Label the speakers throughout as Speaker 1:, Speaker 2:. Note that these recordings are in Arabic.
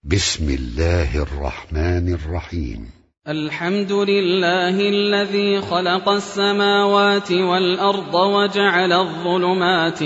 Speaker 1: بسم الله الرحمن الرحيم.
Speaker 2: الحمد لله الذي خلق السماوات والأرض وجعل الظلمات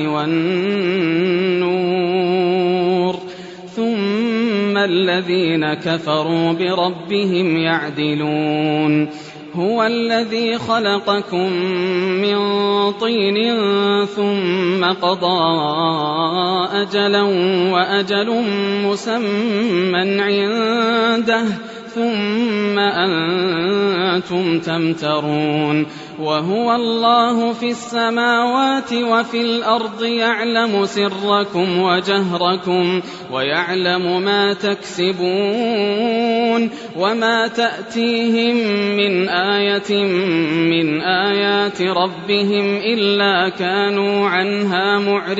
Speaker 2: والنور ثم الذين كفروا بربهم يعدلون. هو الذي خلقكم من طين ثم قضى أجلا وأجل مسمى عنده ثم أنتم تمترون. وهو الله في السماوات وفي الأرض يعلم سركم وجهركم ويعلم ما تكسبون وما تأتيهم من آية من آيات ربهم إلا كانوا عنها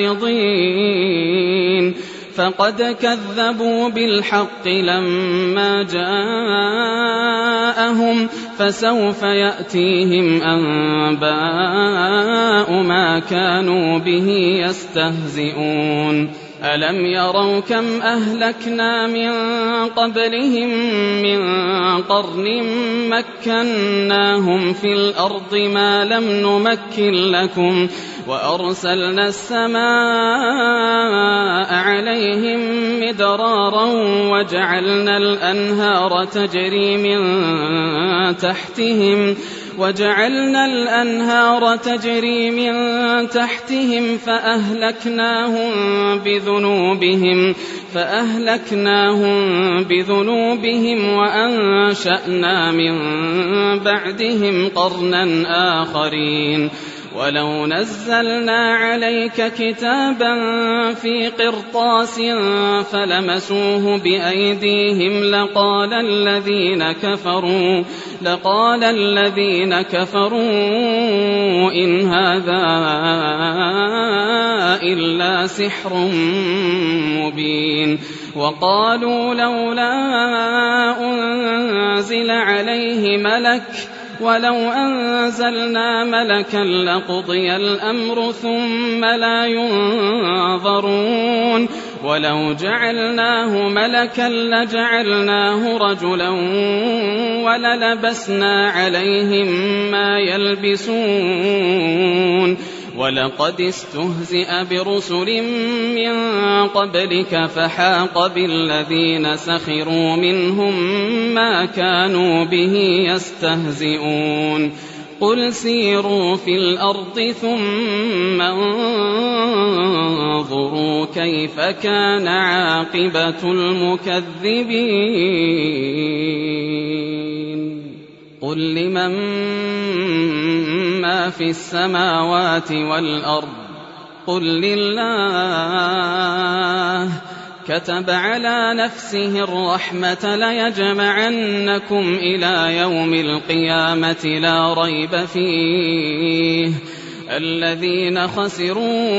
Speaker 2: معرضين. فقد كذبوا بالحق لما جاءهم فسوف يأتيهم أنباء ما كانوا به يستهزئون. ألم يروا كم أهلكنا من قبلهم من قرن مكناهم في الأرض ما لم نمكن لكم وأرسلنا السماء عليهم مدرارا وجعلنا الأنهار تجري من تحتهم فأهلكناهم بذنوبهم وأنشأنا من بعدهم قرنا آخرين. ولو نزلنا عليك كتابا في قرطاس فلمسوه بأيديهم لقال الذين كفروا إن هذا إلا سحر مبين. وقالوا لولا أنزل عليه ملك ولو أنزلنا ملكا لقضي الأمر ثم لا ينظرون. ولو جعلناه ملكا لجعلناه رجلا وللبسنا عليهم ما يلبسون. ولقد استهزئ برسل من قبلك فحاق بالذين سخروا منهم ما كانوا به يستهزئون. قل سيروا في الأرض ثم انظروا كيف كان عاقبة المكذبين. قل لمن ما في السماوات والأرض قل لله. كتب على نفسه الرحمة ليجمعنكم إلى يوم القيامة لا ريب فيه. الذين خسروا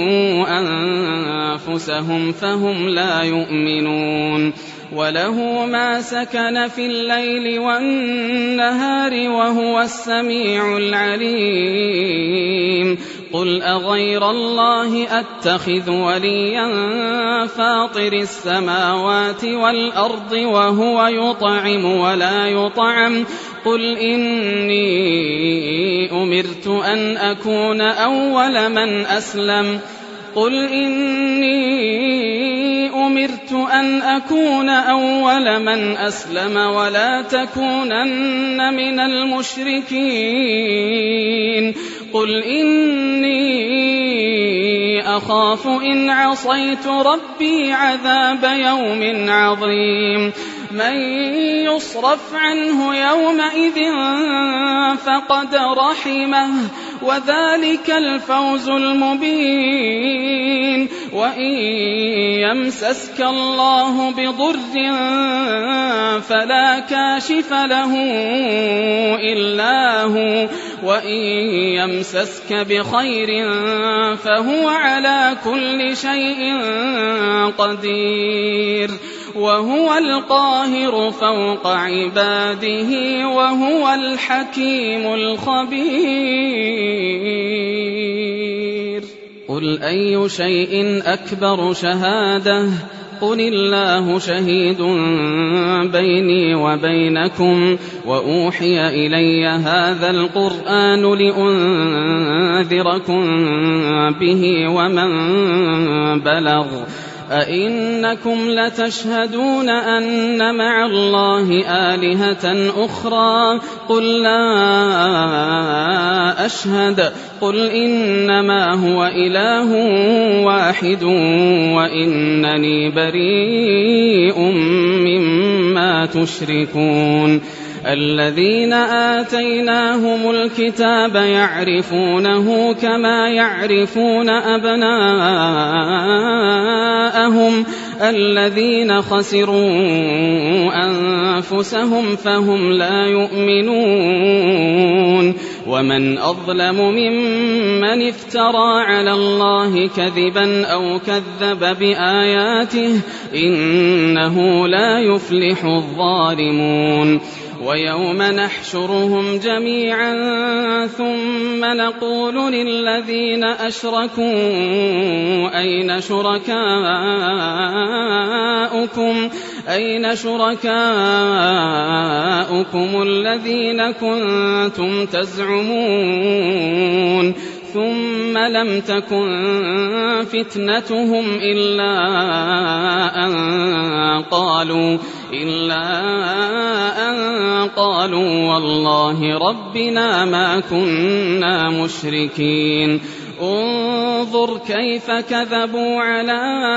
Speaker 2: أنفسهم فهم لا يؤمنون. وله ما سكن في الليل والنهار وهو السميع العليم. قل أغير الله أتخذ وليا فاطر السماوات والأرض وهو يطعم ولا يطعم. قل إني أمرت أن أكون أول من أسلم ولا تكونن من المشركين. قل إني أخاف إن عصيت ربي عذاب يوم عظيم. من يصرف عنه يومئذ فقد رحمه وذلك الفوز المبين. وإن يمسسك الله بضر فلا كاشف له إلا هو وإن يمسسك بخير فهو على كل شيء قدير. وهو القاهر فوق عباده وهو الحكيم الخبير. قل أي شيء أكبر شهادة قل الله شهيد بيني وبينكم وأوحي إلي هذا القرآن لأنذركم به ومن بلغ أئنكم لتشهدون أن مع الله آلهة أخرى قل لا أشهد قل إنما هو إله واحد وإنني بريء مما تشركون الذين آتيناهم الكتاب يعرفونه كما يعرفون أبناءهم الذين خسروا أنفسهم فهم لا يؤمنون ومن أظلم ممن افترى على الله كذبا أو كذب بآياته إنه لا يفلح الظالمون ويوم نحشرهم جميعا ثم نقول للذين أشركوا أين شركاؤكم الذين كنتم تزعمون ثم لم تكن فتنتهم إلا أن قالوا والله ربنا ما كنا مشركين انظر كيف كذبوا على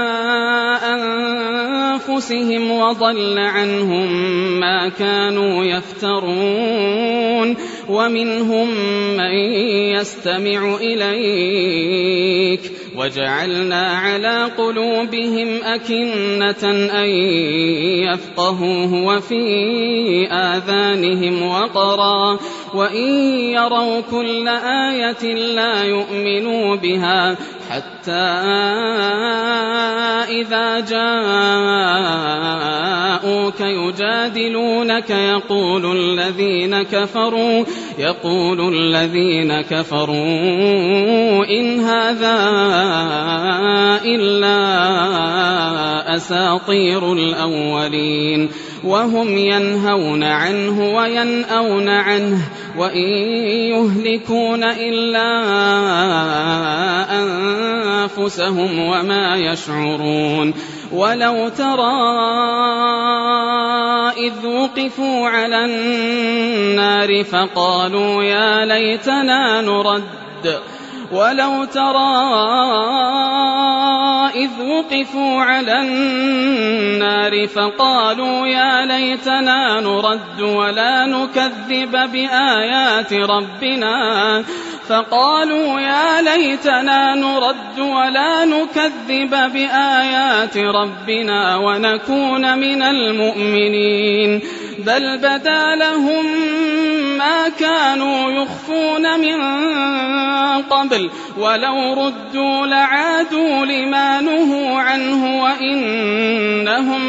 Speaker 2: أنفسهم وضل عنهم ما كانوا يفترون ومنهم من يستمع إليك وجعلنا على قلوبهم أكنة أن يفقهوه وفي آذانهم وقرا وإن يروا كل آية لا يؤمنوا بها حتى إذا جاءوك يجادلونك يقول الذين كفروا إن هذا إلا أساطير الأولين وهم ينهون عنه وينأون عنه وإن يهلكون إلا أنفسهم وما يشعرون ولو ترى إذ وقفوا على النار فقالوا يا ليتنا نرد ولا نكذب بآيات ربنا ونكون من المؤمنين بل بدا لهم ما كانوا يخفون من قبل ولو ردوا لعادوا لما نهوا عنه وإنهم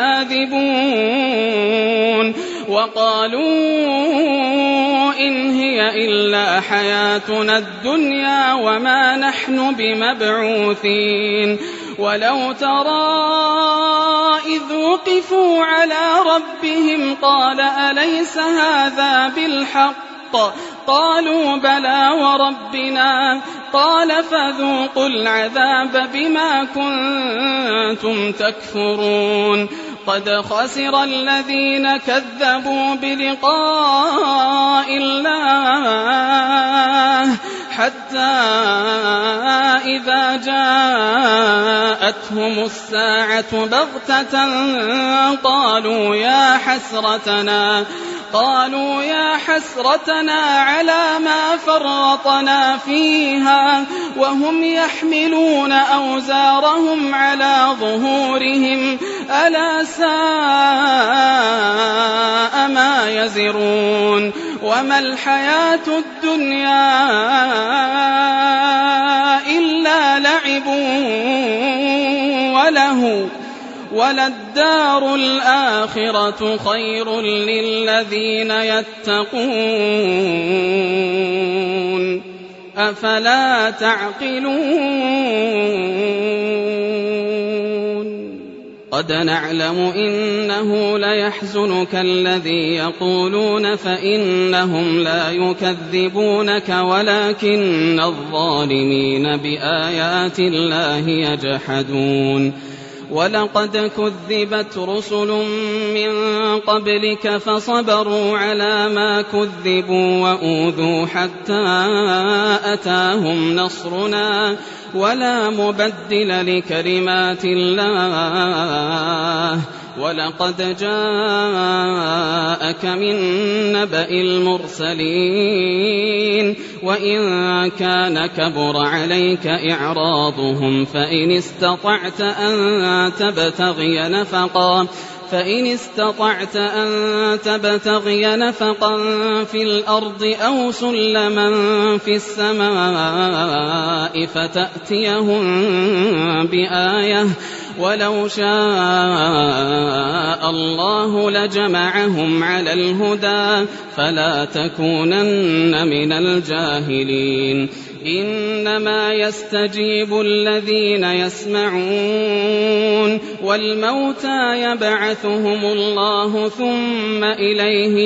Speaker 2: لكاذبون وقالوا إن هي إلا حياتنا الدنيا وما نحن بمبعوثين ولو ترى إذ وقفوا على ربهم قال أليس هذا بالحق قالوا بلى وربنا قال فذوقوا العذاب بما كنتم تكفرون قد خسر الذين كذبوا بلقاء الله حتى إذا جاءتهم الساعة بغتة قالوا يا حسرتنا على ما فرطنا فيها وهم يحملون أوزارهم على ظهورهم ألا ساء ما يزرون وما الحياة الدنيا إلا لعب وله وللدار الآخرة خير للذين يتقون أفلا تعقلون قد نعلم إنه ليحزنك الذي يقولون فإنهم لا يكذبونك ولكن الظالمين بآيات الله يجحدون ولقد كذبت رسل من قبلك فصبروا على ما كذبوا وأوذوا حتى أتاهم نصرنا ولا مبدل لكلمات الله ولقد جاءك من نبأ المرسلين وإن كان كبر عليك إعراضهم فإن استطعت أن تبتغي نفقا في الأرض أو سلما في السماء فتأتيهم بآية ولو شاء الله لجمعهم على الهدى فلا تكونن من الجاهلين إنما يستجيب الذين يسمعون والموتى يبعثهم الله ثم إليه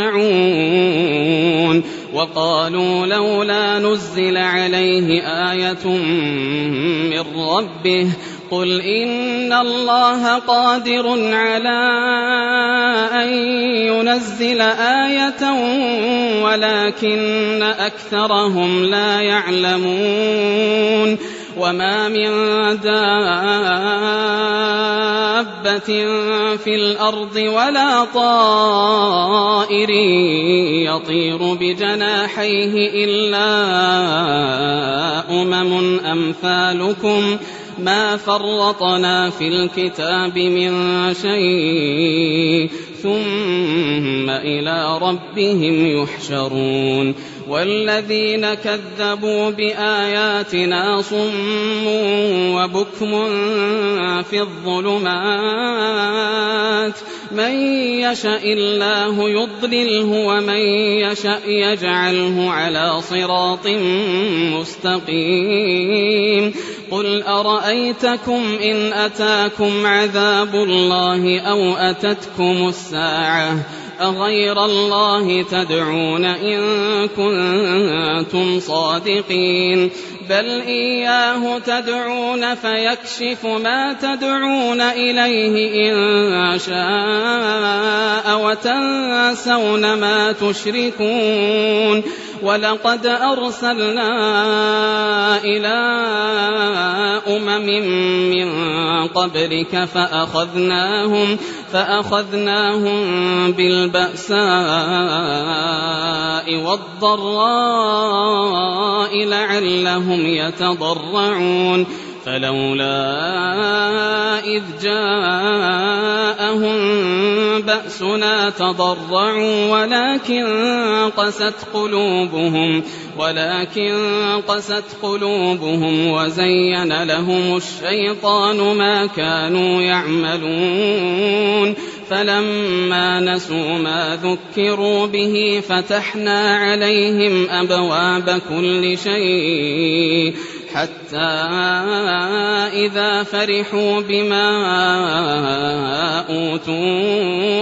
Speaker 2: يرجعون وقالوا لولا نزل عليه آية من ربه قل إن الله قادر على أن ينزل آية ولكن أكثرهم لا يعلمون وما من دابة في الأرض ولا طائر يطير بجناحيه إلا أمم أمثالكم ما فرطنا في الكتاب من شيء ثم إلى ربهم يحشرون والذين كذبوا بآياتنا صم وبكم في الظلمات من يشاء الله يضلله ومن يشاء يجعله على صراط مستقيم قل أرأيتكم إن أتاكم عذاب الله أو أتتكم الساعة أغير الله تدعون إن كنتم صادقين بل إياه تدعون فيكشف ما تدعون إليه إن شاء وتنسون ما تشركون ولقد أرسلنا إلى أمم من قبلك فأخذناهم بالبأساء والضراء لعلهم يتضرعون فلولا إذ جاءهم بأسنا تضرعوا ولكن قست قلوبهم وزين لهم الشيطان ما كانوا يعملون فلما نسوا ما ذكروا به فتحنا عليهم أبواب كل شيء حتى إذا فرحوا بما أوتوا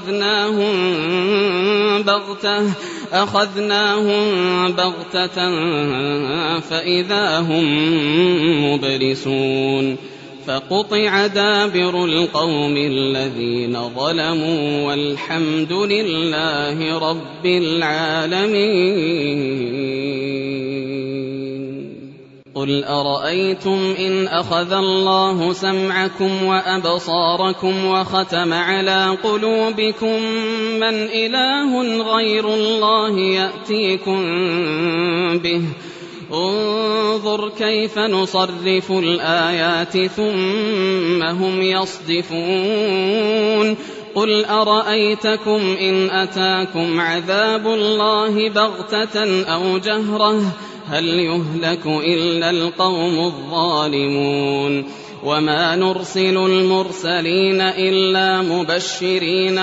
Speaker 2: أخذناهم بغتة فإذا هم مبلسون فقطع دابر القوم الذين ظلموا والحمد لله رب العالمين قل أرأيتم إن أخذ الله سمعكم وأبصاركم وختم على قلوبكم من إله غير الله يأتيكم به انظر كيف نصرف الآيات ثم هم يصدفون قل أرأيتكم إن أتاكم عذاب الله بغتة أو جهرة هل يهلك إلا القوم الظالمون وما نرسل المرسلين إلا مبشرين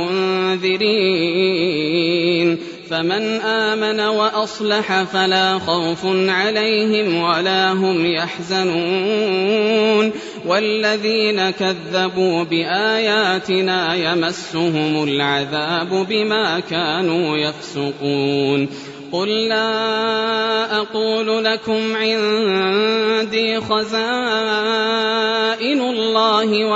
Speaker 2: ومنذرين فمن آمن وأصلح فلا خوف عليهم ولا هم يحزنون والذين كذبوا بآياتنا يمسهم العذاب بما كانوا يفسقون قل لا أقول لكم عندي خزائن الله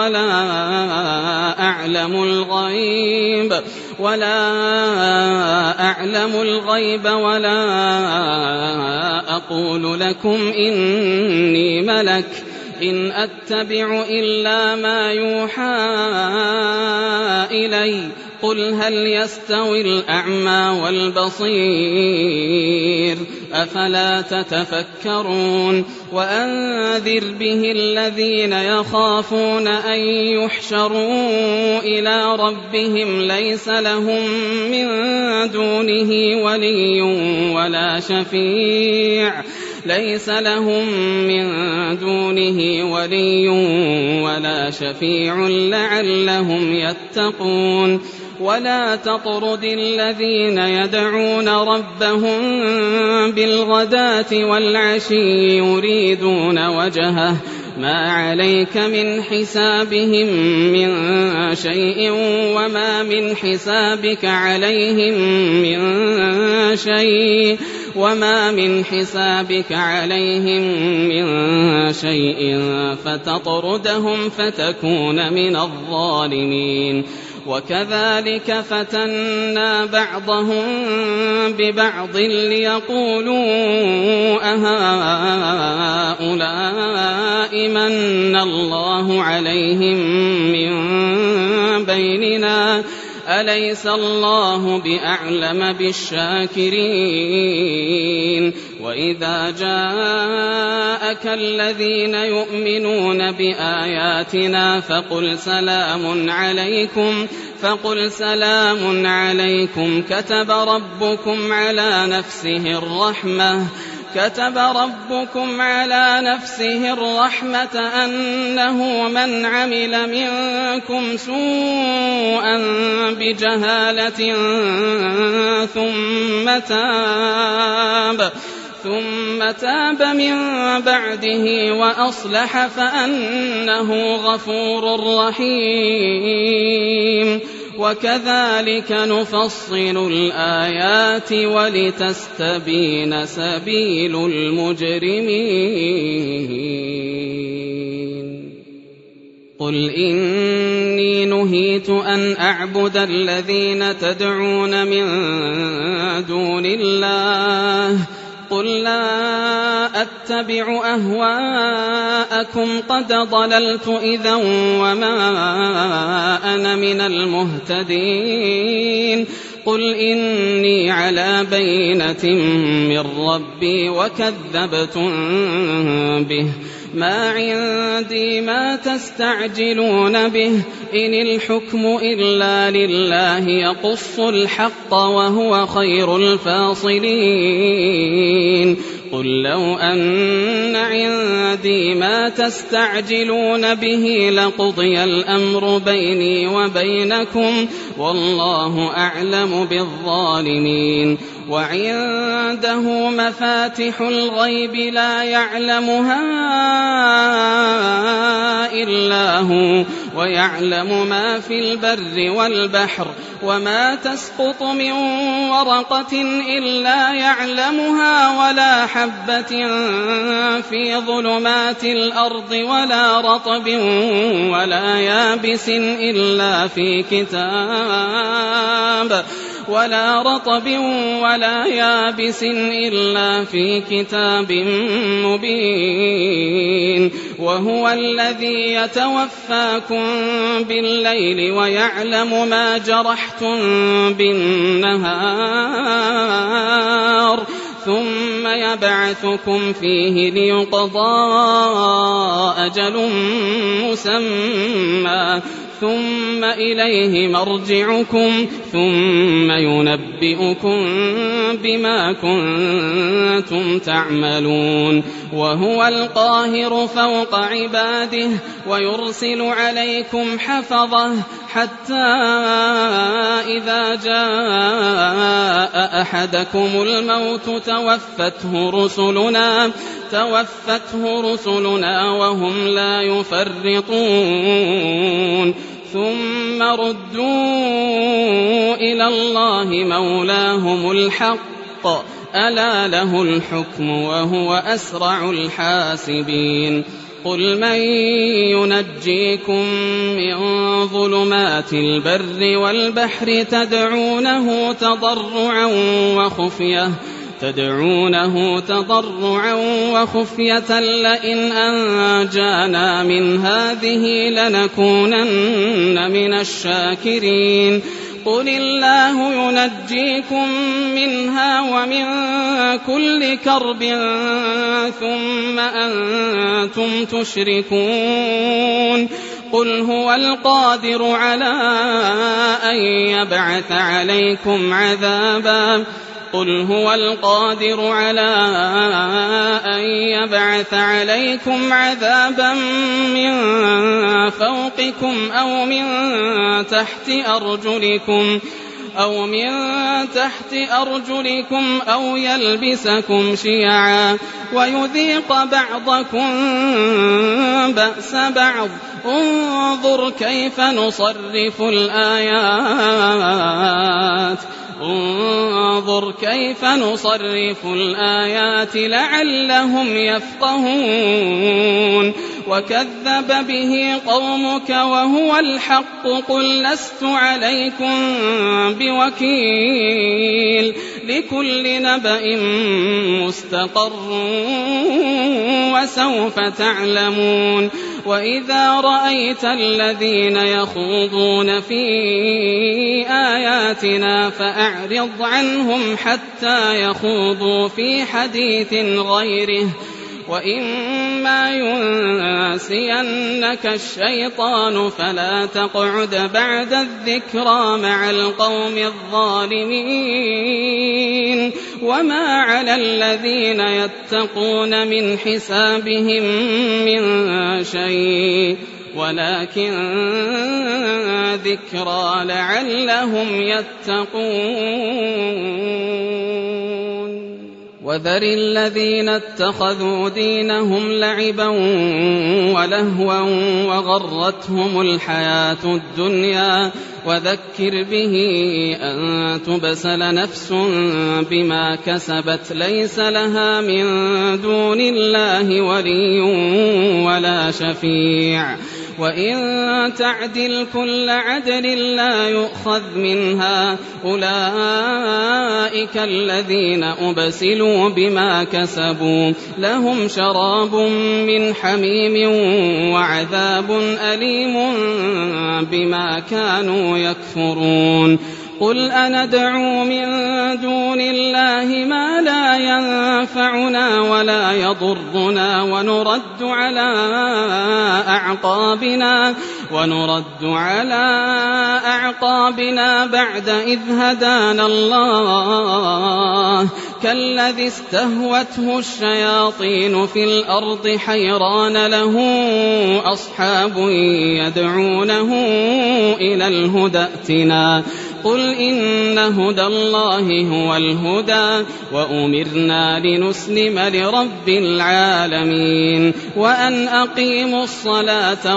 Speaker 2: ولا أعلم الغيب ولا أقول لكم إني ملك إن أتبع إلا ما يوحى إلي قل هل يستوي الأعمى والبصير أفلا تتفكرون وأنذر به الذين يخافون أن يحشروا إلى ربهم ليس لهم من دونه ولي ولا شفيع لعلهم يتقون ولا تطرد الذين يدعون ربهم بالغداة والعشي يريدون وجهه ما عليك من حسابهم من شيء وما من حسابك عليهم من شيء فتطردهم فتكون من الظالمين وكذلك فتنا بعضهم ببعض ليقولوا أهؤلاء من الله عليهم من بيننا أليس الله بأعلم بالشاكرين وإذا جاءك الذين يؤمنون بآياتنا فقل سلام عليكم كتب ربكم على نفسه الرحمة أنه من عمل منكم سوءا بجهالة ثم تاب من بعده وأصلح فأنه غفور رحيم وكذلك نفصل الآيات ولتستبين سبيل المجرمين قل إني نهيت أن أعبد الذين تدعون من دون الله قل لا أتبع أهواءكم قد ضللت إذا وما أنا من المهتدين قل إني على بينة من ربي وكذبتم به ما عندي ما تستعجلون به إن الحكم إلا لله يقص الحق وهو خير الفاصلين قل لو أن عندي ما تستعجلون به لقضي الأمر بيني وبينكم والله أعلم بالظالمين وعنده مفاتح الغيب لا يعلمها إلا هو ويعلم ما في البر والبحر وما تسقط من ورقة إلا يعلمها ولا حبة في ظلمات الأرض ولا رطب ولا يابس إلا في كتاب مبين وهو الذي يتوفاكم بالليل ويعلم ما جرحتم بالنهار ثم يبعثكم فيه ليقضى أجل مسمى ثم إليه مرجعكم ثم ينبئكم بما كنتم تعملون وهو القاهر فوق عباده ويرسل عليكم حفظه حتى إذا جاء أحدكم الموت توفته رسلنا وهم لا يفرطون ثم ردوا إلى الله مولاهم الحق ألا له الحكم وهو أسرع الحاسبين قل من ينجيكم من ظلمات البر والبحر تدعونه تضرعا وخفية لئن أنجانا من هذه لنكونن من الشاكرين قل الله ينجيكم منها ومن كل كرب ثم أنتم تشركون قل هو القادر على أن يبعث عليكم عذابا من فوقكم أو من تحت أرجلكم أو يلبسكم شيعا ويذيق بعضكم بأس بعض انظر كيف نصرف الآيات لعلهم يفقهون وكذب به قومك وهو الحق قل لست عليكم بوكيل لكل نبأ مستقر وسوف تعلمون وإذا رأيت الذين يخوضون في آياتنا فأعرض عنهم حتى يخوضوا في حديث غيره وإما ينسينك الشيطان فلا تقعد بعد الذكرى مع القوم الظالمين وما على الذين يتقون من حسابهم من شيء ولكن ذكرى لعلهم يتقون وذر الذين اتخذوا دينهم لعبا ولهوا وغرتهم الحياة الدنيا وذكر به أن تبسل نفس بما كسبت ليس لها من دون الله ولي ولا شفيع وإن تعدل كل عدل لا يؤخذ منها أولئك الذين أبسلوا بما كسبوا لهم شراب من حميم وعذاب أليم بما كانوا يكفرون قل أندعو من دون الله ما لا ينفعنا ولا يضرنا ونرد على أعقابنا بعد إذ هدانا الله كالذي استهوته الشياطين في الأرض حيران له أصحاب يدعونه إلى الهدى ائتنا قل إن هدى الله هو الهدى وأمرنا لنسلم لرب العالمين وأن أقيموا الصلاة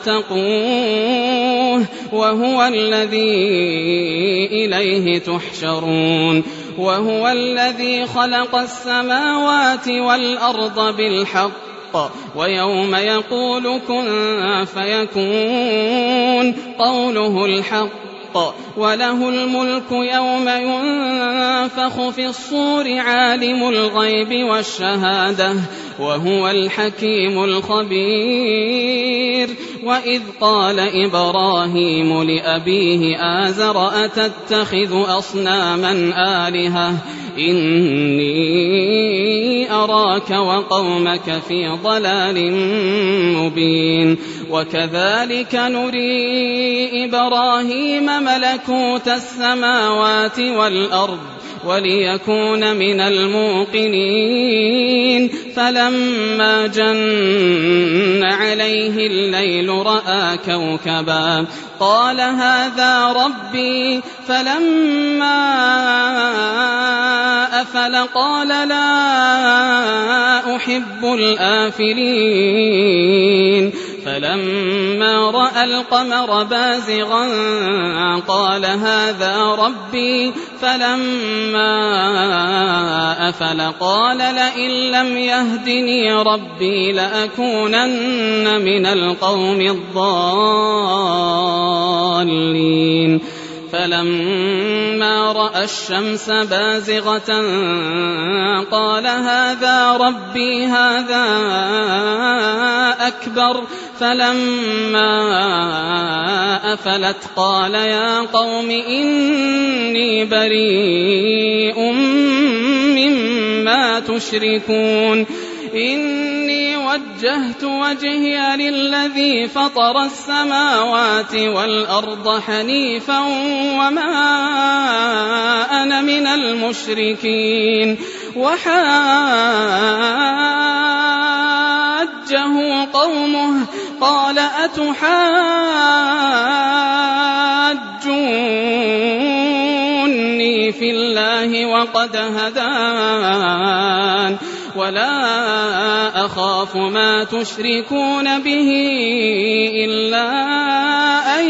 Speaker 2: واتقوه وهو الذي إليه تحشرون وهو الذي خلق السماوات والأرض بالحق ويوم يقول كن فيكون قوله الحق وله الملك يوم ينفخ في الصور عالم الغيب والشهادة وهو الحكيم الخبير وإذ قال إبراهيم لأبيه آزر أتتخذ أصناما آلهة إني أراك وقومك في ضلال مبين وكذلك نري إبراهيم ملكوت السماوات والأرض وليكون من الموقنين فلما جن عليه الليل رأى كوكبا قال هذا ربي فلما أفل قال لا أحب الآفلين فلما رأى القمر بازغا قال هذا ربي فلما أفل قال لئن لم يهدني ربي لأكونن من القوم الضالين فلما رأى الشمس بازغة قال هذا ربي هذا أكبر فلما أفلت قال يا قوم إني بريء مما تشركون إني وجهت وجهي للذي فطر السماوات والأرض حنيفا وما أنا من المشركين وحاجه قومه قال أتحاجوني في الله وقد هدان ولا أخاف ما تشركون به إلا أن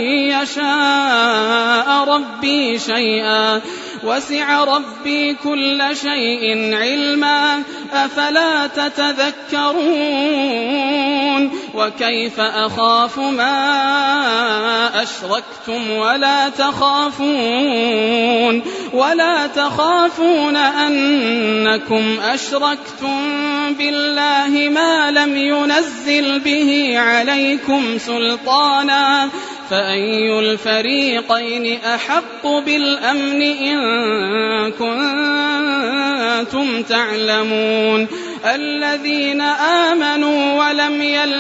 Speaker 2: يشاء ربي شيئا وسع ربي كل شيء علما أفلا تتذكرون وكيف أخاف ما أشركتم ولا تخافون أنكم أشركتم بالله ما لم ينزل به عليكم سلطانا فأي الفريقين أحق بالأمن إن كنتم تعلمون الذين آمنوا ولم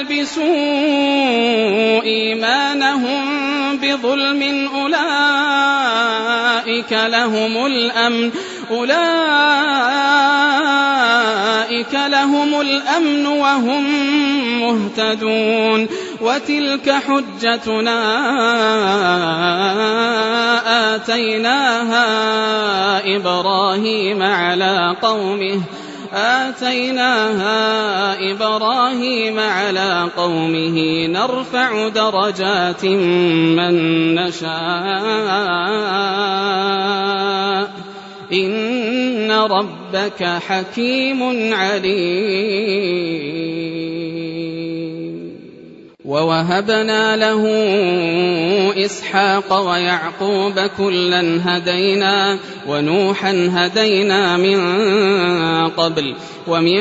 Speaker 2: يلبسوا إيمانهم بظلم أولئك لهم الأمن وهم مهتدون وتلك حجتنا آتيناها إبراهيم على قومه نرفع درجات من نشاء إن ربك حكيم عليم ووهبنا له إسحاق ويعقوب كلا هدينا ونوحا هدينا من قبل ومن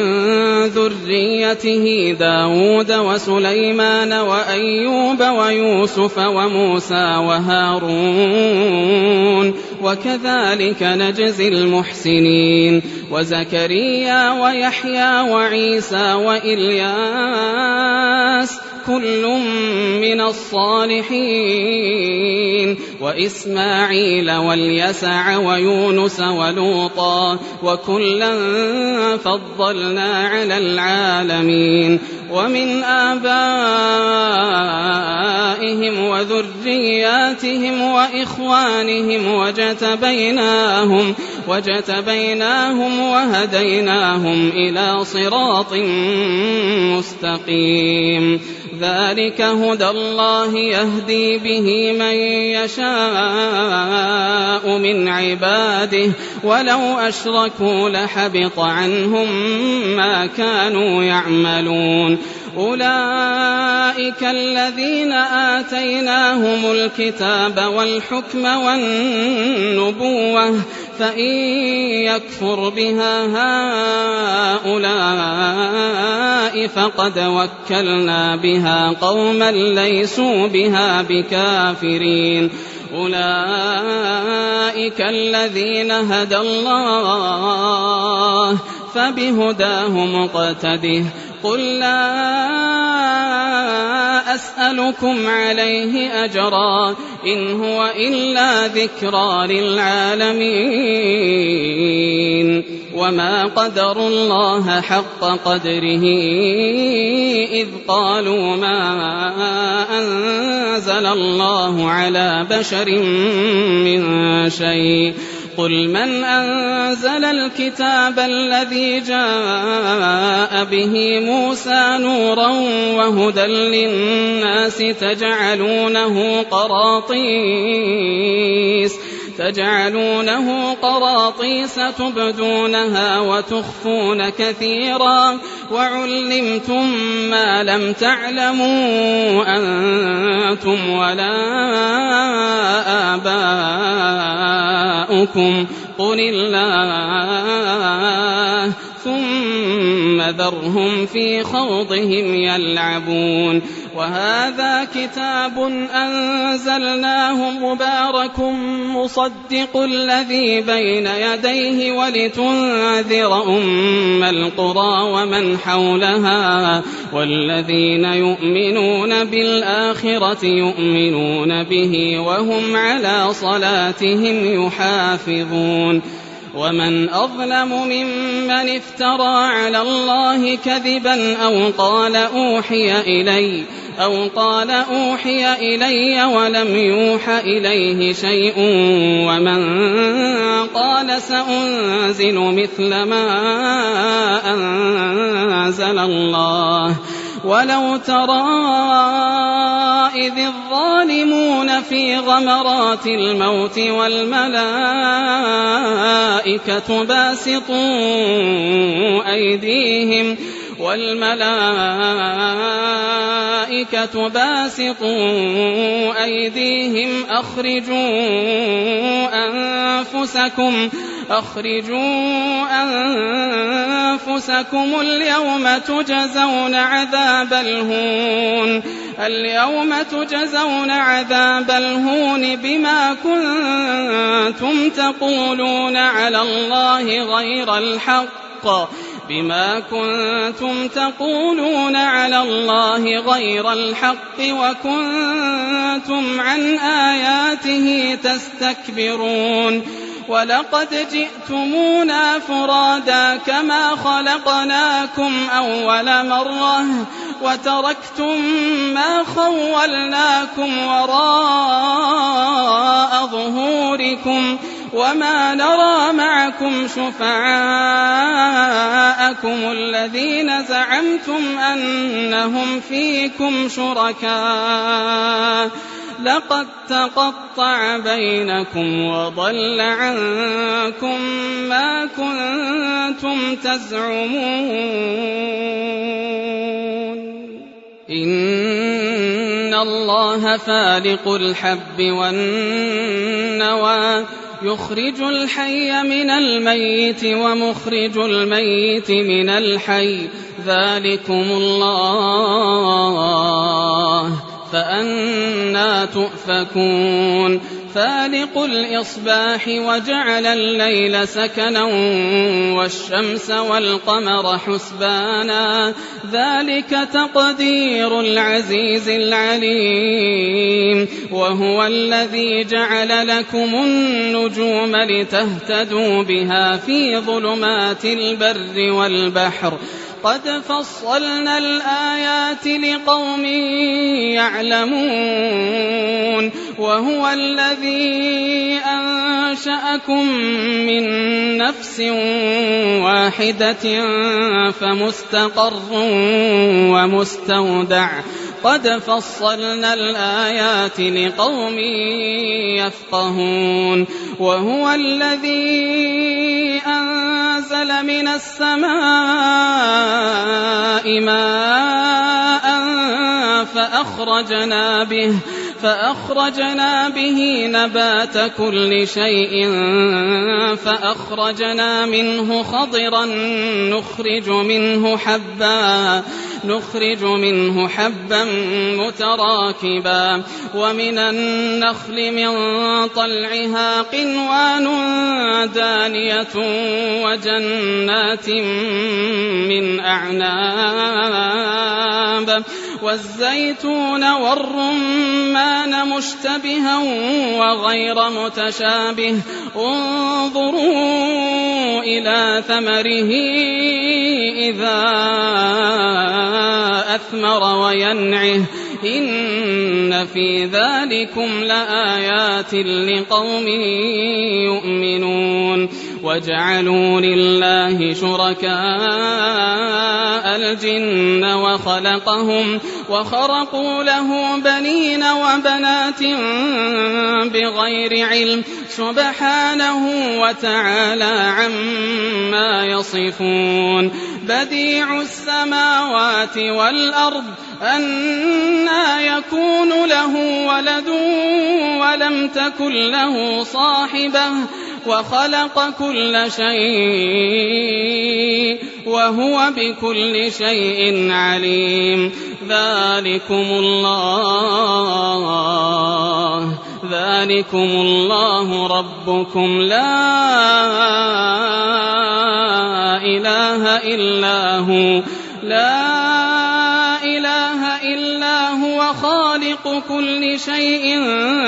Speaker 2: ذريته داود وسليمان وأيوب ويوسف وموسى وهارون وكذلك نجزي المحسنين وزكريا ويحيى وعيسى وإلياس كل من الصالحين وإسماعيل واليسع ويونس ولوطا وكلا فضلنا على العالمين ومن آبائهم وذرياتهم وإخوانهم وجتبيناهم وهديناهم إلى صراط مستقيم ذلك هدى الله يهدي به من يشاء من عباده ولو أشركوا لحبط عنهم ما كانوا يعملون أولئك الذين آتيناهم الكتاب والحكم والنبوة فإن يكفر بها هؤلاء فقد وكلنا بها قوما ليسوا بها بكافرين أولئك الذين هدى الله فبهداه مقتده قل لا أسألكم عليه أجرا إن هو إلا ذكرى للعالمين وما قدروا الله حق قدره إذ قالوا ما أنزل الله على بشر من شيء قل من أنزل الكتاب الذي جاء به موسى نورا وهدى للناس تجعلونه قراطيس تبدونها وتخفون كثيرا وعلمتم ما لم تعلموا أنتم ولا آباؤكم قل الله ثم ذرهم في خوضهم يلعبون وهذا كتاب أنزلناه مبارك مصدق الذي بين يديه ولتنذر أم القرى ومن حولها والذين يؤمنون بالآخرة يؤمنون به وهم على صلاتهم يحافظون ومن أظلم ممن افترى على الله كذبا أو قال أوحي إلي ولم يوح إليه شيء ومن قال سأنزل مثل ما أنزل الله ولو ترى إذ الظالمون في غمرات الموت والملائكة باسطوا أيديهم أخرجوا أنفسكم اليوم تجزون عذاب الهون بما كنتم تقولون على الله غير الحق وكنتم عن آياته تستكبرون ولقد جئتمونا فرادا كما خلقناكم أول مرة وتركتم ما خولناكم وراء ظهوركم وما نرى معكم شفعاءكم الذين زعمتم أنهم فيكم شركاء لقد تقطع بينكم وضل عنكم ما كنتم تزعمون إن الله فالق الحب والنوى يخرج الحي من الميت ومخرج الميت من الحي ذلكم الله فأنى تؤفكون فالق الإصباح وجعل الليل سكنا والشمس والقمر حسبانا ذلك تقدير العزيز العليم وهو الذي جعل لكم النجوم لتهتدوا بها في ظلمات البر والبحر قد فصلنا الآيات لقوم يعلمون وهو الذي أنشأكم من نفس واحدة فمستقر ومستودع قد فصلنا الآيات لقوم يفقهون وهو الذي أنزل من السماء ماء فأخرجنا به نبات كل شيء نخرج منه حبا متراكبا ومن النخل من طلعها قنوان دانية وجنات من أعناب والزيتون والرمان مشتبها وغير متشابه انظروا إلى ثمره إذا أثمر وينعه إن في ذلكم لآيات لقوم يؤمنون وجعلوا لله شركاء الجن وخلقهم وخرقوا له بنين وبنات بغير علم سبحانه وتعالى عما يصفون بديع السماوات والأرض أنى يكون له ولد ولم تكن له صاحبة وخلق كل شيء وهو بكل شيء عليم ذلكم الله ربكم لا إله إلا هو خالق كل شيء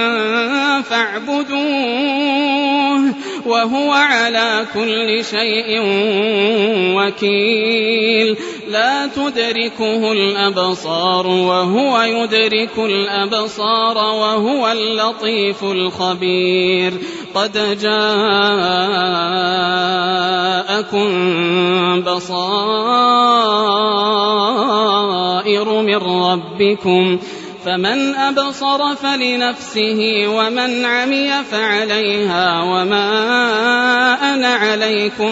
Speaker 2: فاعبدوه وهو على كل شيء وكيل لا تدركه الأبصار وهو يدرك الأبصار وهو اللطيف الخبير قد جاءكم بصائر من ربكم فمن أبصر فلنفسه ومن عمي فعليها وما أنا عليكم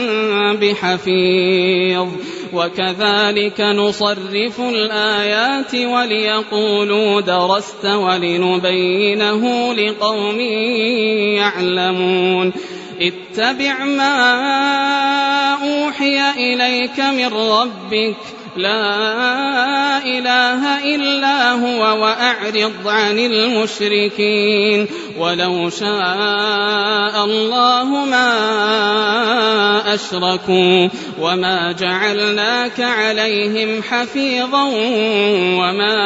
Speaker 2: بحفيظ وكذلك نصرف الآيات وليقولوا درست ولنبينه لقوم يعلمون اتبع ما أوحي إليك من ربك لا إله إلا هو وأعرض عن المشركين ولو شاء الله ما أشركوا وما جعلناك عليهم حفيظا وما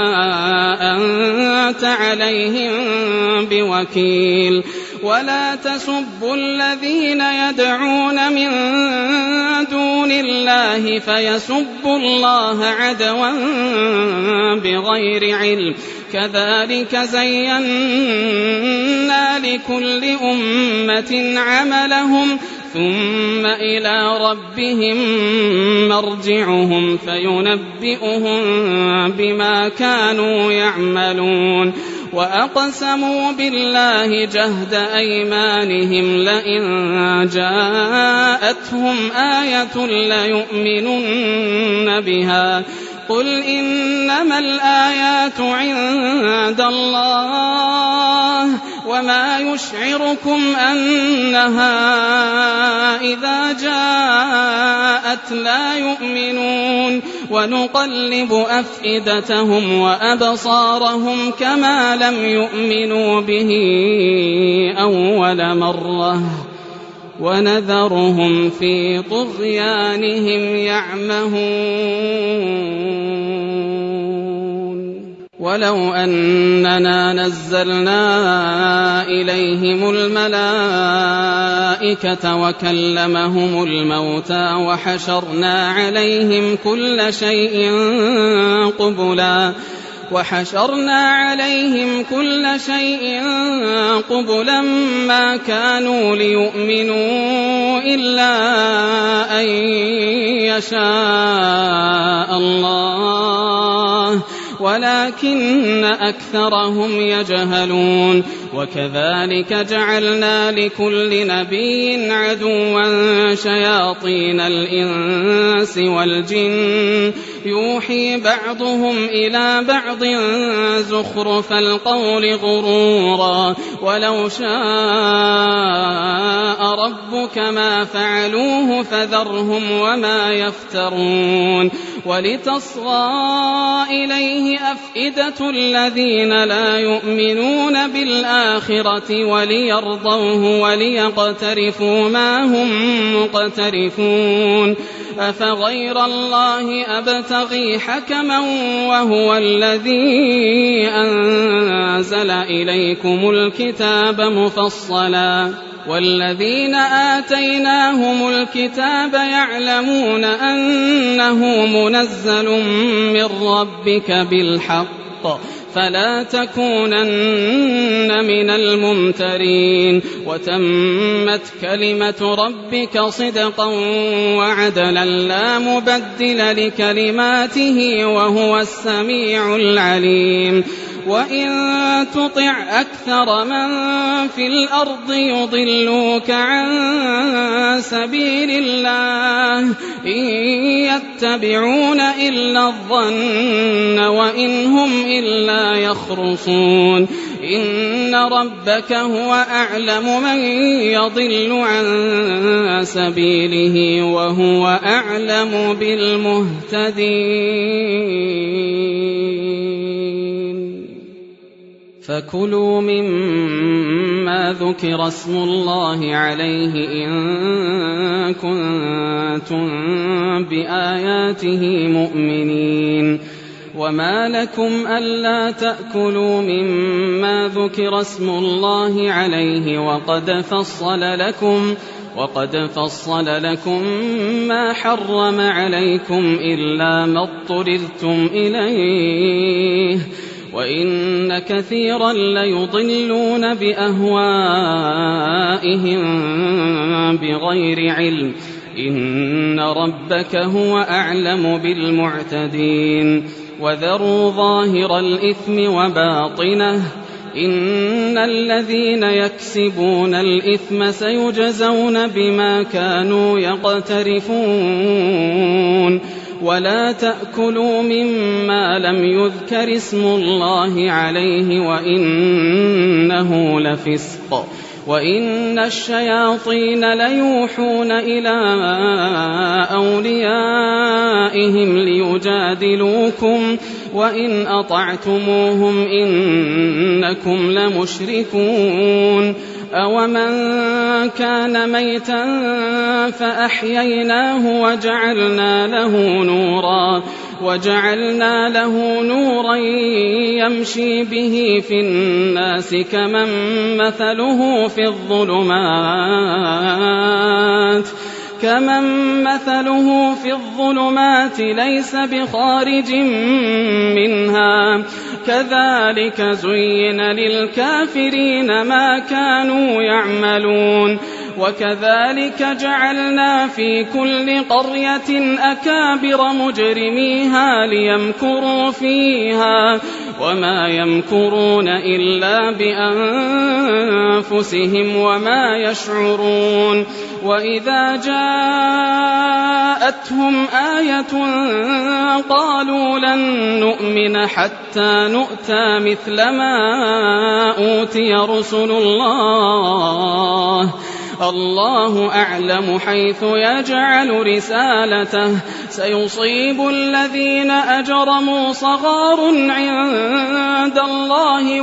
Speaker 2: أنت عليهم بوكيل ولا تسبوا الذين يدعون من دون الله فيسبوا الله عدوا بغير علم كذلك زينا لكل أمة عملهم ثم إلى ربهم مرجعهم فينبئهم بما كانوا يعملون وأقسموا بالله جهد أيمانهم لئن جاءتهم آية ليؤمنن بها قل إنما الآيات عند الله وما يشعركم أنها إذا جاءت لا يؤمنون ونقلب أفئدتهم وأبصارهم كما لم يؤمنوا به أول مرة ونذرهم في طغيانهم يعمهون ولو أننا نزلنا إليهم الملائكة وكلمهم الموتى وحشرنا عليهم كل شيء قبلا ما كانوا ليؤمنوا إلا أن يشاء الله ولكن أكثرهم يجهلون وكذلك جعلنا لكل نبي عدوا شياطين الإنس والجن يوحي بعضهم إلى بعض زخرف القول غرورا ولو شاء ربك ما فعلوه فذرهم وما يفترون ولتصغى إليه أفئدة الذين لا يؤمنون بالآخرة وليرضوه وليقترفوا ما هم مقترفون أفغير الله أبتغي حكما وهو الذي أنزل إليكم الكتاب مفصلا والذين آتيناهم الكتاب يعلمون أنه منزل من ربك بالحق فلا تكونن من الممترين وتمت كلمة ربك صدقا وعدلا لا مبدل لكلماته وهو السميع العليم وإن تطع أكثر من في الأرض يضلوك عن سبيل الله إن يتبعون إلا الظن وإن هم إلا يخرصون إن ربك هو أعلم من يضل عن سبيله وهو أعلم بالمهتدين فكلوا مما ذكر اسم الله عليه إن كنتم بآياته مؤمنين وما لكم ألا تأكلوا مما ذكر اسم الله عليه وقد فصل لكم ما حرم عليكم إلا ما اضطررتم إليه وإن كثيرا ليضلون بأهوائهم بغير علم إن ربك هو أعلم بالمعتدين وذروا ظاهر الإثم وباطنه إن الذين يكسبون الإثم سيجزون بما كانوا يقترفون ولا تأكلوا مما لم يذكر اسم الله عليه وإنه لفسق وإن الشياطين ليوحون إلى أوليائهم ليجادلوكم وإن أطعتموهم إنكم لمشركون أومن كان ميتا فأحييناه وجعلنا له نورا يمشي به في الناس كمن مثله في الظلمات ليس بخارج منها كذلك زين للكافرين ما كانوا يعملون وكذلك جعلنا في كل قرية أكابر مجرميها ليمكروا فيها وما يمكرون إلا بأنفسهم وما يشعرون وإذا جاءتهم آية قالوا لن نؤمن حتى نؤتى مثل ما أوتي رسل الله أعلم حيث يجعل رسالته سيصيب الذين أجرموا صغار عند الله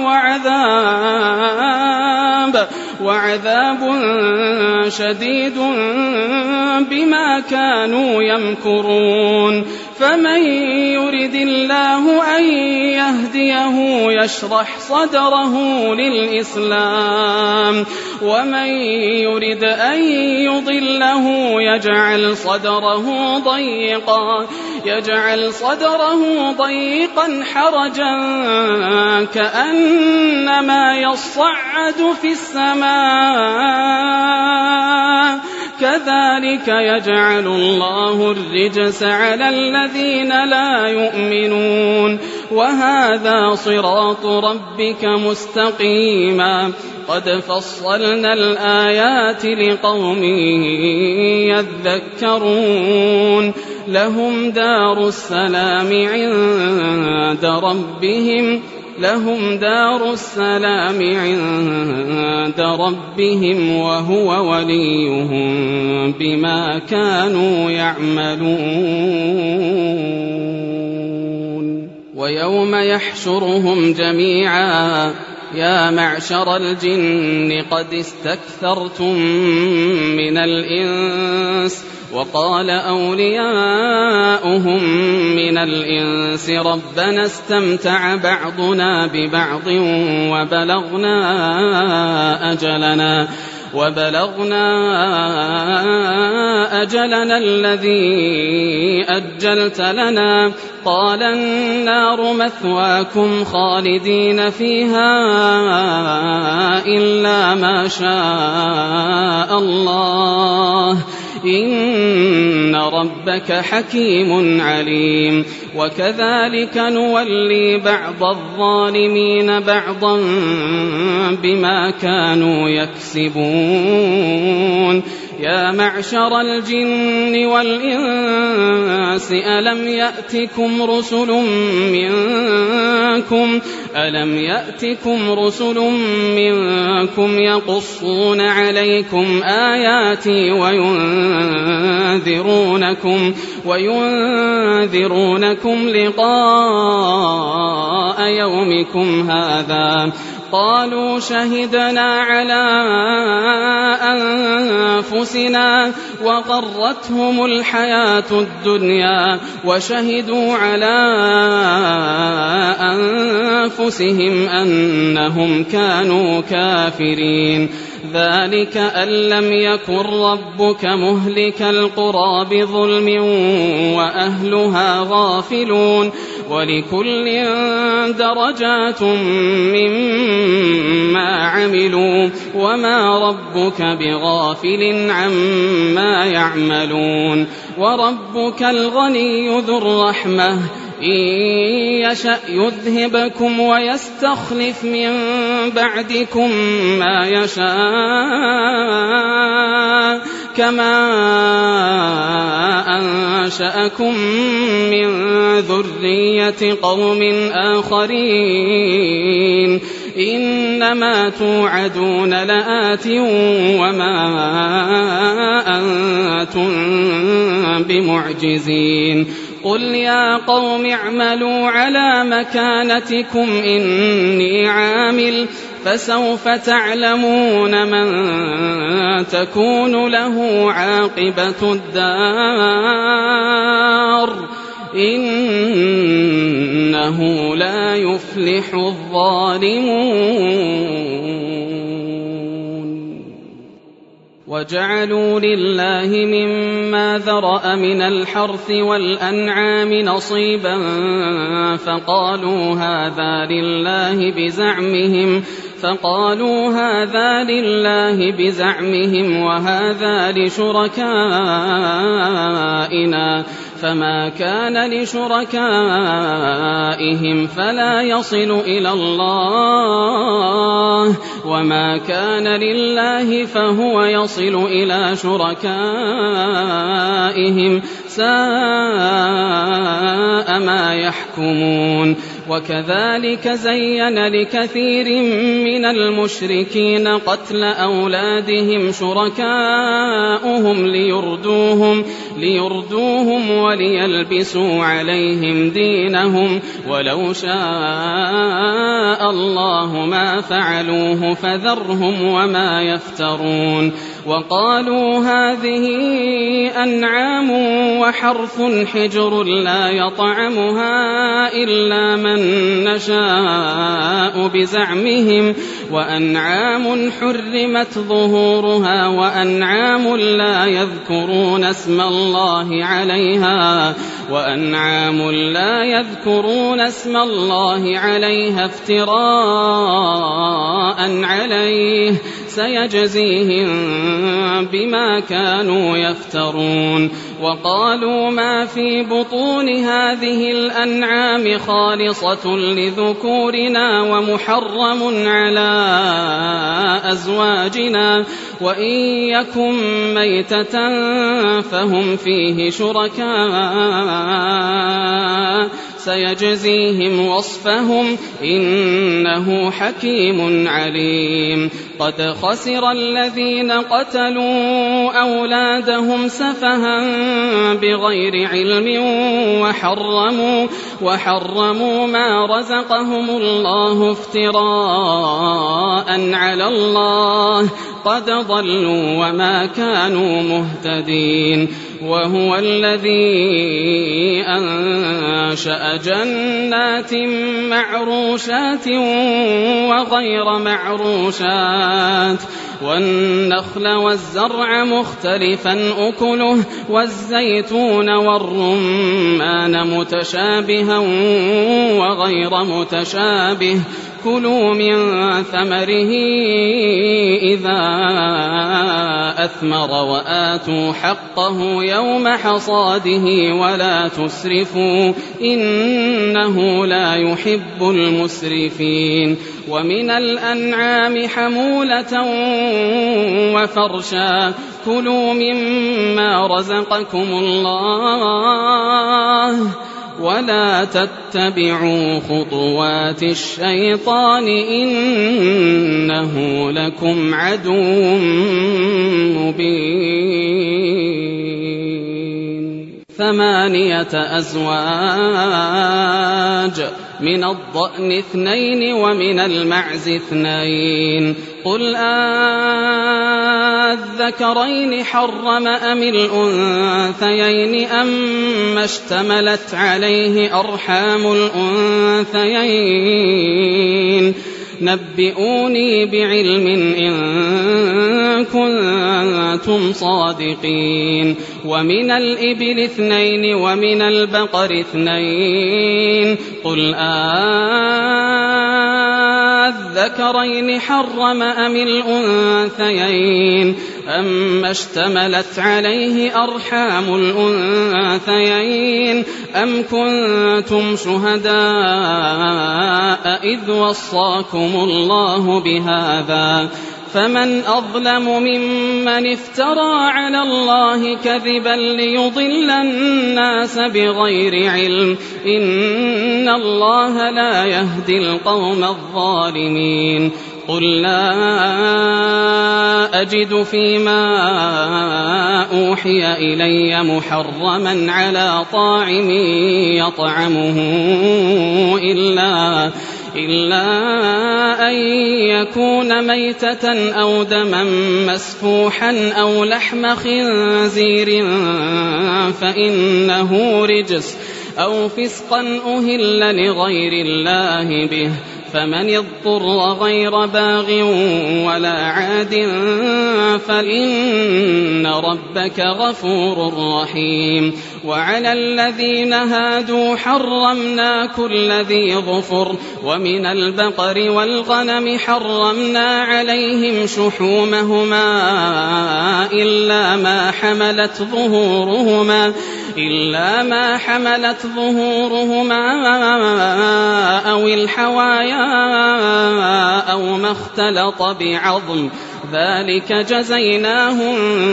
Speaker 2: وعذاب شديد بما كانوا يمكرون فمن يرد الله أن يهديه يشرح صدره للإسلام ومن يرد أن يضله يجعل صدره ضيقا حرجا كأنما يصعد في السماء كذلك يجعل الله الرجس على الذين لا يؤمنون وهذا صراط ربك مستقيما قد فصلنا الآيات لقوم يذكرون لهم دار السلام عند ربهم لهم دار السلام عند ربهم وهو وليهم بما كانوا يعملون ويوم يحشرهم جميعا يا معشر الجن قد استكثرتم من الإنس وقال أولياؤهم من الإنس ربنا استمتع بعضنا ببعض وبلغنا أجلنا الذي أجلت لنا قال النار مثواكم خالدين فيها إلا ما شاء الله إن ربك حكيم عليم وكذلك نولي بعض الظالمين بعضا بما كانوا يكسبون يا معشر الجن والإنس ألم يأتكم رسل منكم يقصون عليكم آياتي وينذرونكم لقاء يومكم هذا قالوا شهدنا على أنفسنا وغرتهم الحياة الدنيا وشهدوا على أنفسهم أنهم كانوا كافرين ذلك أن لم يكن ربك مهلك القرى بظلم وأهلها غافلون ولكل درجات مما عملوا وما ربك بغافل عما يعملون وربك الغني ذو الرحمة إن يشأ يذهبكم ويستخلف من بعدكم ما يشاء كما أنشأكم من ذرية قوم آخرين إنما توعدون لآت وما أنتم بمعجزين قل يا قوم اعملوا على مكانتكم إني عامل فسوف تعلمون من تكون له عاقبة الدار إنه لا يفلح الظالمون وجعلوا لله مما ذرأ من الحرث والأنعام نصيبا فقالوا هذا لله بزعمهم وهذا لشركائنا فما كان لشركائهم فلا يصل إلى الله وما كان لله فهو يصل إلى شركائهم ساء ما يحكمون وكذلك زين لكثير من المشركين قتل أولادهم شركاؤهم ليردوهم وليلبسوا عليهم دينهم ولو شاء الله ما فعلوه فذرهم وما يفترون وقالوا هذه أنعام وحرث حجر لا يطعمها إلا من نشاء بزعمهم وأنعام حرمت ظهورها وأنعام لا يذكرون اسم الله عليها افتراء عليه سيجزيهم بما كانوا يفترون وقالوا ما في بطون هذه الأنعام خالصة لذكورنا ومحرم على أزواجنا وإن يكن ميتة فهم فيه شركاء سيجزيهم وصفهم إنه حكيم عليم قد خسر الذين قتلوا أولادهم سفها بغير علم وحرموا ما رزقهم الله افتراء على الله قد ضلوا وما كانوا مهتدين وهو الذي أنشأ جنات معروشات وغير معروشات والنخل والزرع مختلفا أكله والزيتون والرمان متشابها وغير متشابه كلوا من ثمره إذا أثمر وآتوا حقه يوم حصاده ولا تسرفوا إنه لا يحب المسرفين ومن الأنعام حمولة وفرشا كلوا مما رزقكم الله ولا تتبعوا خطوات الشيطان إنه لكم عدو مبين 8 أزواج من الضأن 2 ومن المعز 2 قل الذكرين حرم أم الأنثيين أم اشتملت عليه أرحام الأنثيين نبئوني بعلم إن كنتم صادقين ومن الإبل 2 ومن البقر 2 قل الذكرين حرم أم الأنثيين أما اشتملت عليه أرحام الأنثيين أم كنتم شهداء إذ وصاكم الله بهذا فمن أظلم ممن افترى على الله كذبا ليضل الناس بغير علم إن الله لا يهدي القوم الظالمين قل لا أجد فيما أوحي إلي محرما على طاعم يطعمه إلا أن يكون ميتة أو دما مسفوحا أو لحم خنزير فإنه رجس أو فسقا أهل لغير الله به فمن اضطر غير باغ ولا عاد فإن ربك غفور رحيم وعلى الذين هادوا حرمنا كل ذي ظفر ومن البقر والغنم حرمنا عليهم شحومهما إلا ما حملت ظهورهما أو الحوايا أو ما اختلط بعظم ذلك جزيناهم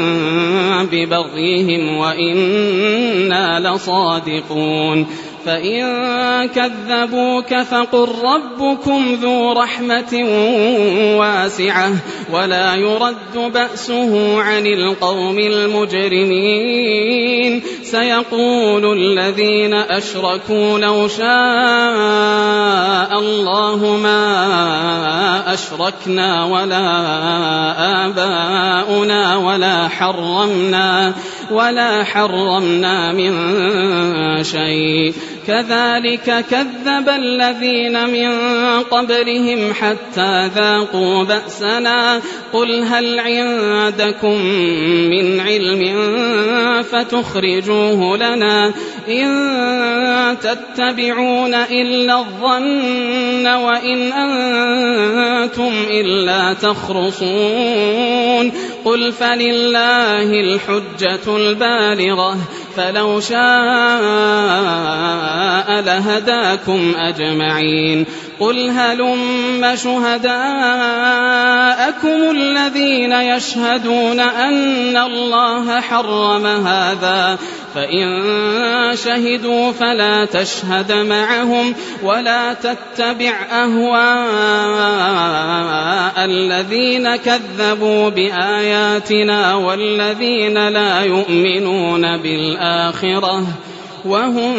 Speaker 2: ببغيهم وإنا لصادقون فإن كذبوك فقل ربكم ذو رحمة واسعة ولا يرد بأسه عن القوم المجرمين سيقول الذين أشركوا لو شاء الله ما أشركنا ولا آباؤنا ولا حرمنا من شيء كذلك كذب الذين من قبلهم حتى ذاقوا بأسنا قل هل عندكم من علم فتخرجوه لنا إن تتبعون إلا الظن وإن أنتم إلا تخرصون قل فلله الحجة البالغة فلو شاء لهداكم أجمعين. قل هلم شهداءكم الذين يشهدون أن الله حرم هذا، فإن شهدوا فلا تشهد معهم ولا تتبع أهواء الذين كذبوا بآياتنا والذين لا يؤمنون بالآخرة وهم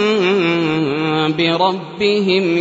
Speaker 2: بربهم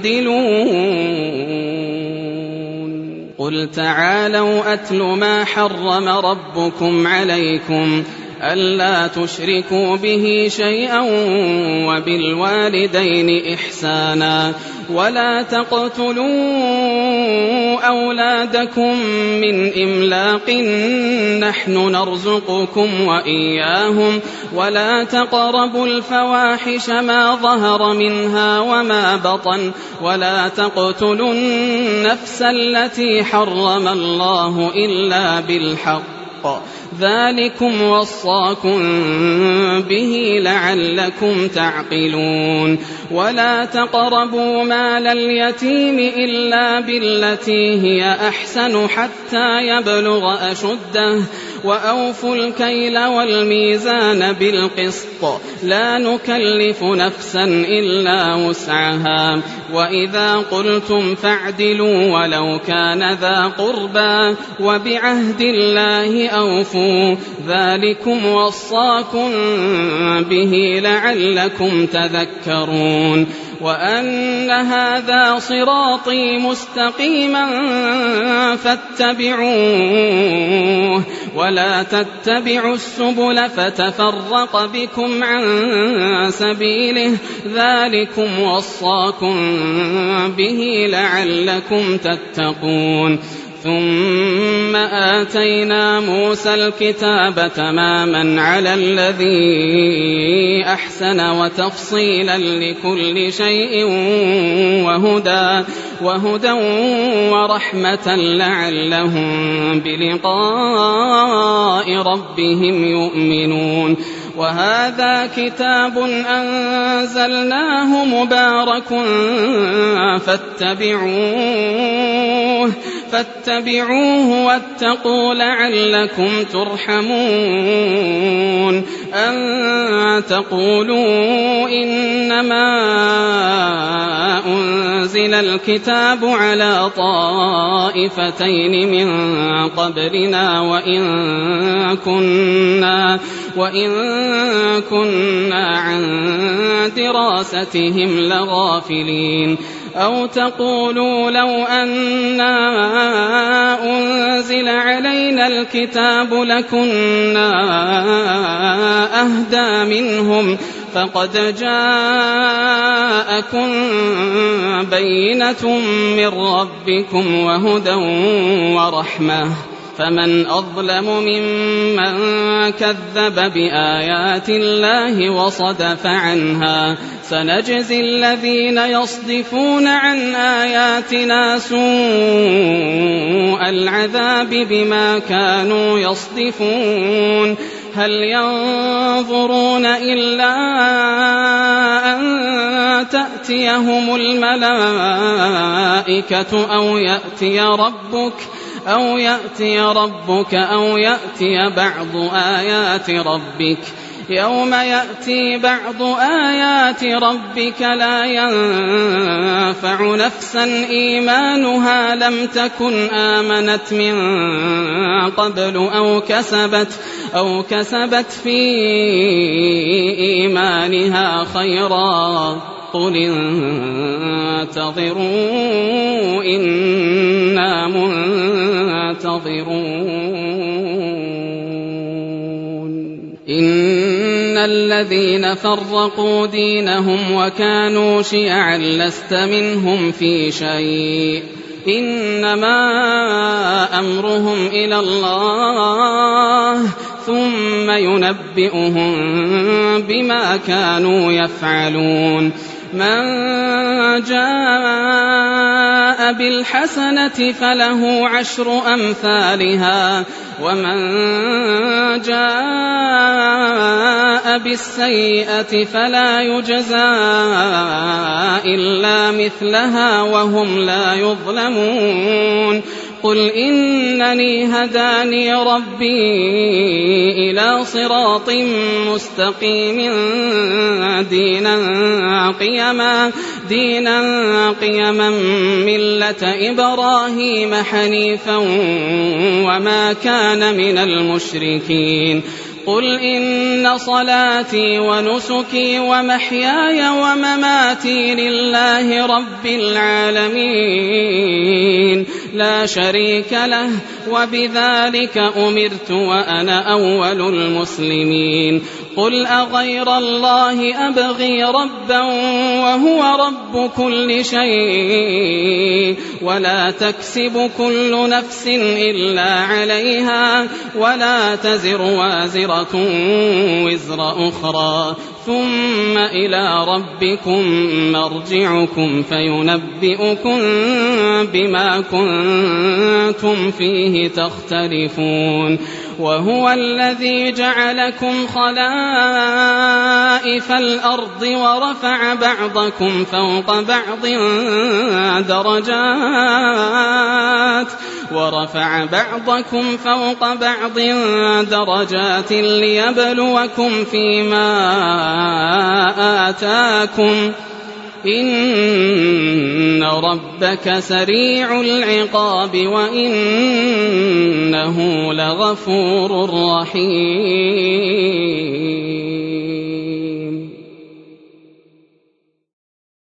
Speaker 2: يعدلون. قل تعالوا أتل ما حرم ربكم عليكم ألا تشركوا به شيئا وبالوالدين إحسانا ولا تقتلوا أولادكم من إملاق نحن نرزقكم وإياهم ولا تقربوا الفواحش ما ظهر منها وما بطن ولا تقتلوا النفس التي حرم الله إلا بالحق ذلكم وصاكم به لعلكم تعقلون. ولا تقربوا مال اليتيم إلا بالتي هي أحسن حتى يبلغ أشده وأوفوا الكيل والميزان بالقسط لا نكلف نفسا إلا وسعها وإذا قلتم فاعدلوا ولو كان ذا قربى وبعهد الله أوفوا ذلكم وصاكم به لعلكم تذكرون. وأن هذا صراطي مستقيما فاتبعوه ولا تتبعوا السبل فتفرق بكم عن سبيله ذلكم وصاكم به لعلكم تتقون. ثم آتينا موسى الكتاب تماما على الذي أحسن وتفصيلا لكل شيء وهدى ورحمة لعلهم بلقاء ربهم يؤمنون. وهذا كتاب أنزلناه مبارك فاتبعوه واتقوا لعلكم ترحمون. أن تقولوا إنما أنزل الكتاب على طائفتين من قبلنا وإن كنا عن دراستهم لغافلين. أو تقولوا لو أنا أنزل علينا الكتاب لكنا أهدى منهم فقد جاءكم بينة من ربكم وهدى ورحمة فمن أظلم ممن كذب بآيات الله وصدف عنها سنجزي الذين يصدفون عن آياتنا سوء العذاب بما كانوا يصدفون. هل ينظرون إلا أن تأتيهم الملائكة أو يأتي ربك أو يأتي بعض آيات ربك يوم يأتي بعض آيات ربك لا ينفع نفسا إيمانها لم تكن آمنت من قبل أو كسبت في إيمانها خيرا قل انتظروا إنا منتظرون. إن الذين فرقوا دينهم وكانوا شيعا لست منهم في شيء إنما أمرهم إلى الله ثم ينبئهم بما كانوا يفعلون. من جاء بالحسنة فله 10 أمثالها ومن جاء بالسيئة فلا يجزى إلا مثلها وهم لا يظلمون قل إنني هداني ربي إلى صراط مستقيم دينا قيما ملة إبراهيم حنيفا وما كان من المشركين قل إن صلاتي ونسكي ومحياي ومماتي لله رب العالمين لا شريك له وبذلك أمرت وأنا أول المسلمين قل أغير الله أبغي ربا وهو رب كل شيء ولا تكسب كل نفس إلا عليها ولا تزر وازرة وزر أخرى ثم إلى ربكم مرجعكم فينبئكم بما كنتم فيه تختلفون وهو الذي جعلكم خلائف الأرض ورفع بعضكم فوق بعض درجات ليبلوكم فيما آتاكم إن ربك سريع العقاب وإنه لغفور رحيم